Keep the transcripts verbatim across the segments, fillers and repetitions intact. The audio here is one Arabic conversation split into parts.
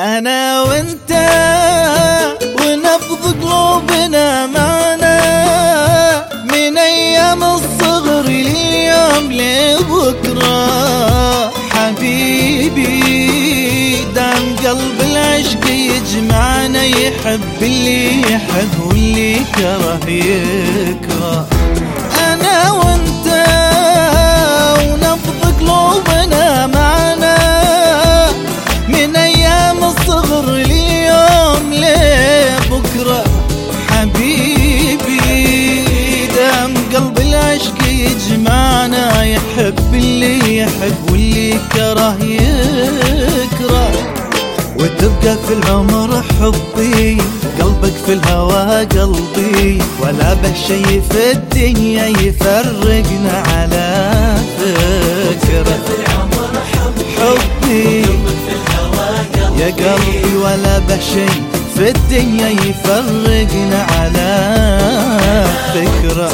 أنا وأنت ونبض قلوبنا معنا من أيام الصغر اليوم لبكرة. حبيبي دام قلب العشق يجمعنا، يحب اللي يحب واللي يكره يكره. أنا وأنت ونبض قلوبنا معنا من أيام الصغر اليوم لبكرة. حبيبي دام قلب العشق يجمعنا، يحب اللي يحب واللي يكره يكره. وتبقى في العمر حبي، قلبك في الهوى قلبي، ولا به شي في الدنيا يفرقنا على فكرة. حبي يا قلبي ولا به شي في الدنيا يفرقنا على فكرة.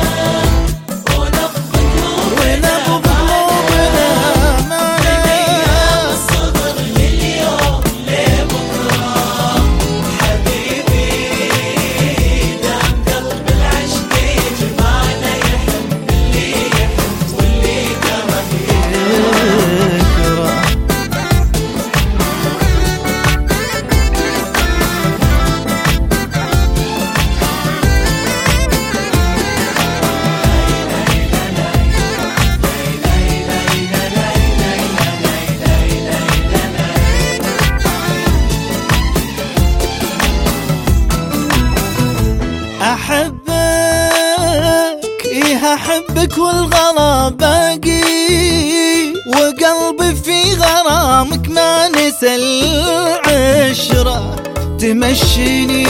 أحبك إيه أحبك والغلا باقي، وقلبي في غرامك ما نسى العشرة. تمشيني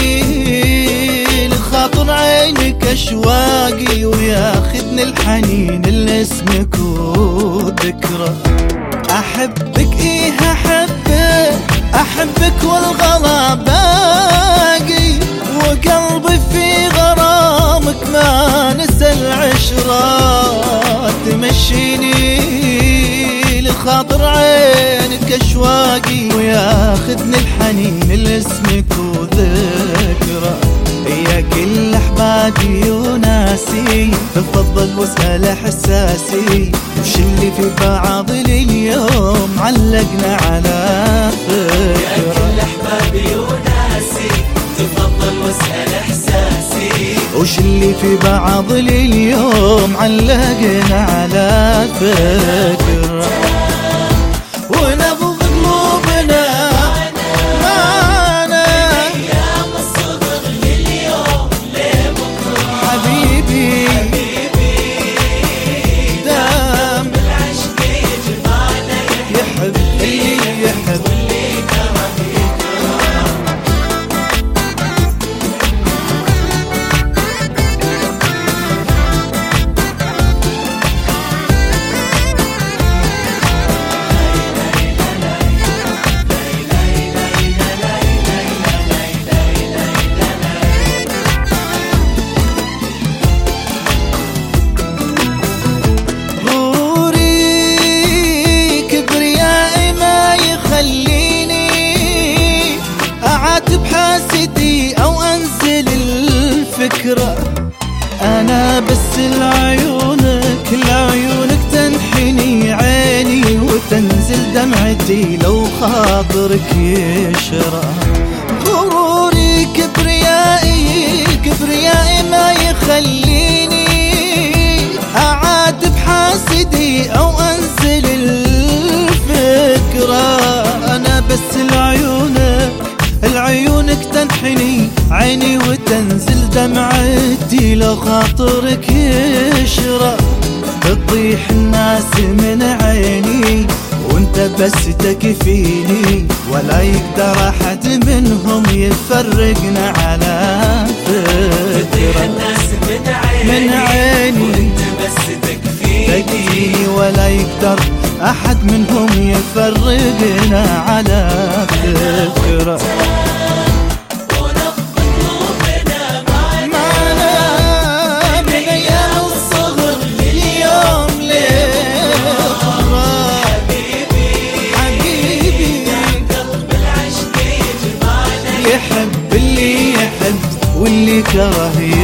لخاطر عينك أشواقي، وياخذني الحنين اللي اسمك وذكرى. أحبك إيه أحبك أحبك والغلا باقي، وقلبي في غرامك ما نسى العشرة. تمشيني لخاطر عينك أشواقي، وياخذني الحنين اللي اسمك وذكرى. يا كل أحبابي وناسي، تفضل واسأل إحساسي، وش اللي في بعض اليوم علقنا على فكرة. يا كل أحبابي وناسي، تفضل واسأل إحساسي، وش اللي في بعض اليوم علقنا على فكرة. ونبض قلوبنا معنا من أيام الصغر لليوم لبكرة. حبيبي دام العشق يجمعنا، يحب اللي يحب واللي يكره يكره. بحاسدي أو أنزل الفكرة. أنا بس لعيونك لعيونك تنحني عيني، وتنزل دمعتي لو خاطرك يشرى. غروري كبريائي كبريائي ما يخليني أعاتب حاسدي أو أنزل الفكرة. أنا بس لعيونك العيونك تنحني عيني، وتنزل دمعتي لو خاطرك يشرى. تطيح الناس من عيني وانت بس تكفيني، ولا يقدر احد منهم يفرقنا على فكرة. تطيح الناس من عيني من عيني وانت بس تكفيني، تكفيني ولا يقدر احد منهم يفرقنا على فكرة. الكره